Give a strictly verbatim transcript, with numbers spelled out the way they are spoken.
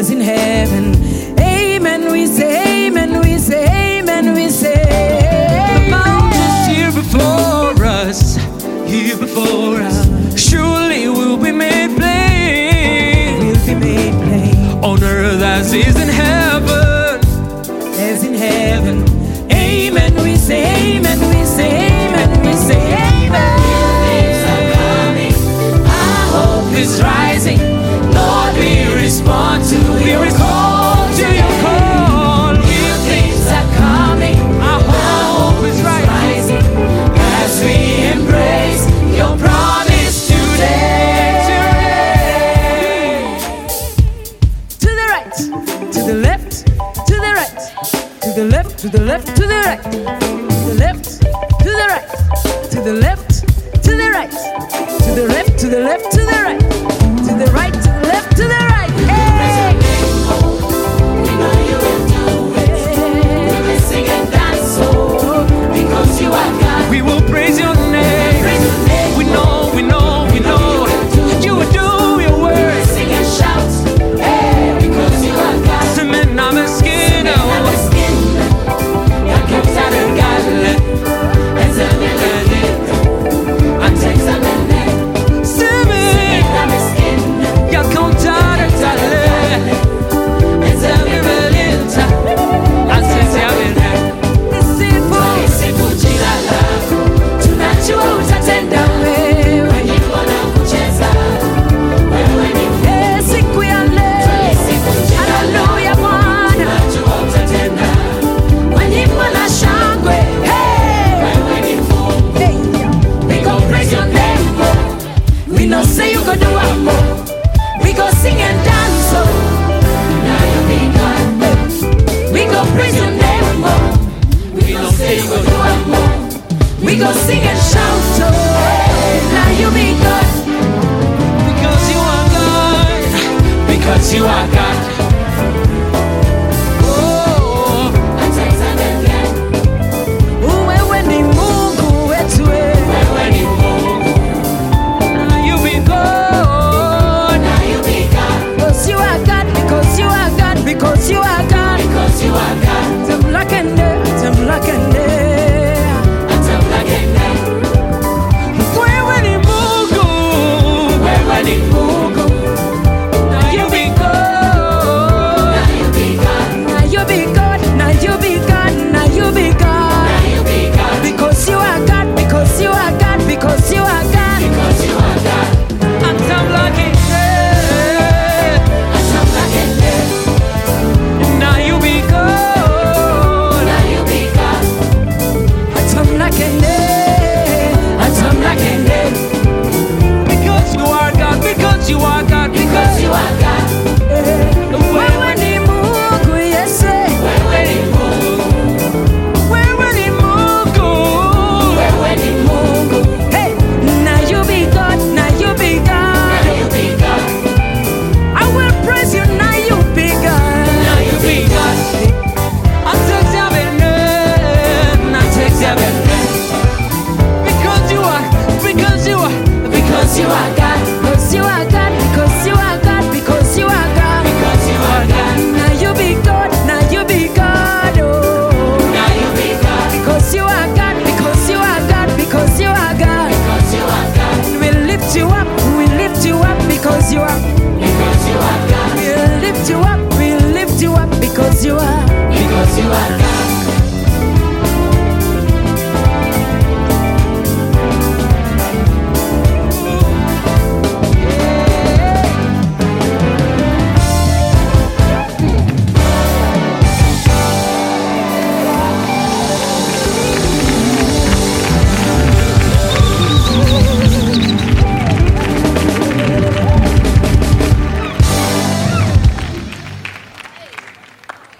as in heaven. Amen, we say, amen, we say, amen, we say. The mountains here before us, here before us, surely will be made plain. Will be made plain. On earth as is in heaven, as in heaven. Amen, we say, amen, we say, amen, we say, amen. Things are coming, our hope is rising. Lord, we respond to your call, to your call. New things are coming, Our hope is rising as we embrace your promise today. To the right, to the left, to the right, to the left, to the left, to the right, to the left, to the right, to the left, to the right, to the left, to the left, to the right, to the right, to the left, to the right. Hey! We know you will do it. We will sing and dance, oh, because you are God. We will praise your name. Praise your name. We know, we know, we know. You will do your We will work. sing and shout, hey, because you are God. Semen I'm a skin. I'm a skin. Jag kapsar en galle. En semmelade. En texamelle. Semen I'm a skin. jag kom där ett talle. En semmelade. Alltså jag vill det. Sifu jina lako. Tunajua utatenda wewe. Nyimbo na kucheza. Wewe ni Eh, siku ya leo. Haleluya Bwana. Tunajua utatenda. Kwa nyimbo na shangwe. Hey! Wewe ni Mungu. Hey! We gon' praise your name, oh. We know say you go do it more. We go sing and dance, oh. Now you be God. We go praise your name, oh. We gon' say you gon' do it more. We go sing and shout, oh. Now you be God. Because you are God. Because you are God.